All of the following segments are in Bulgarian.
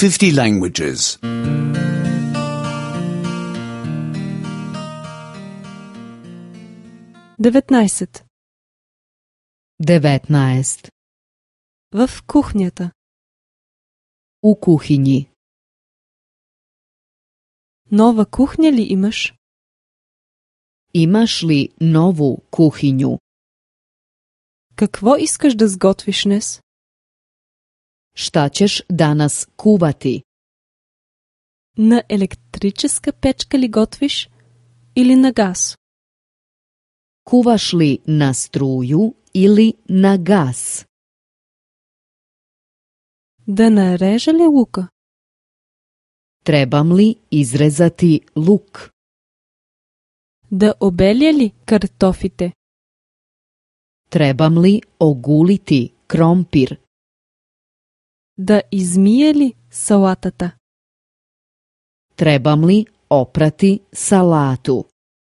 50 languages. 19. 19. В кухнята. U kuhinji. Нова кухня ли имаш? Imaš li novu kuhinju? Какво искаш да сготвиш днес? Šta ćeš danas kuvati? На електрическа печка ли готвиш или на газ? Kuvaš li na struju ili na gas? Да нарежа ли лука? Trebam li izrezati luk? Да обеля ли картофите? Trebam li oguliti krompir? Да измия ли салатата? Trebam li oprati salatu?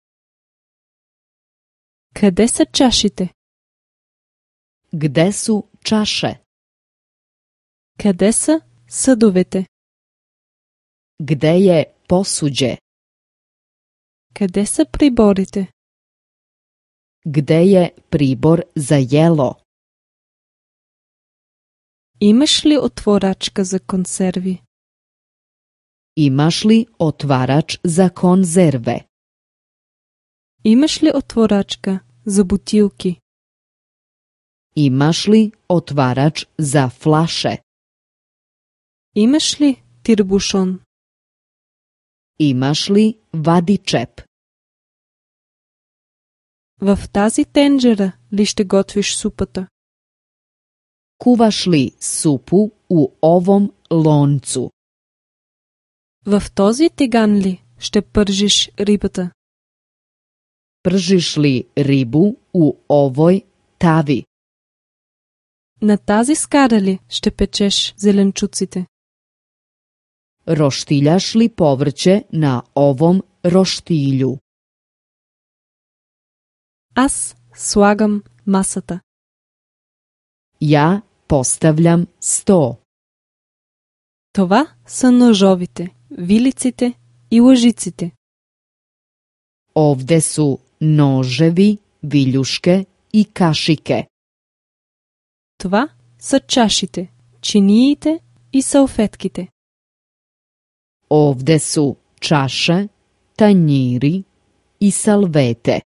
Къде са чашите? Gde su čaše? Къде са съдовете? Gde je posuđe? Къде са приборите? Gde je pribor za jelo? Имаш ли отворачка за консерви? Imaš li otvarač za konzerve? Имаш ли отворачка за бутилки? Imaš li otvarač za flaše? Имаш ли тирбушон? Imaš li vadičep? В тази тенджера ли ще готвиш супата? Kuvaš li supu u ovom loncu? В този тиган ли ще пържиш рибата? Pržiš li ribu u ovoj tavi? На тази скара ли ще печеш зеленчуците? Roštiljaš li povrće na ovom roštilju? Аз слагам масата. Ja postavljam sto. Това са ножовите, вилиците и лъжиците. Ovde su noževi, viljuške i kašike. Това са чашите, чиниите и салфетките. Ovde su čaše, tanjiri i salvete.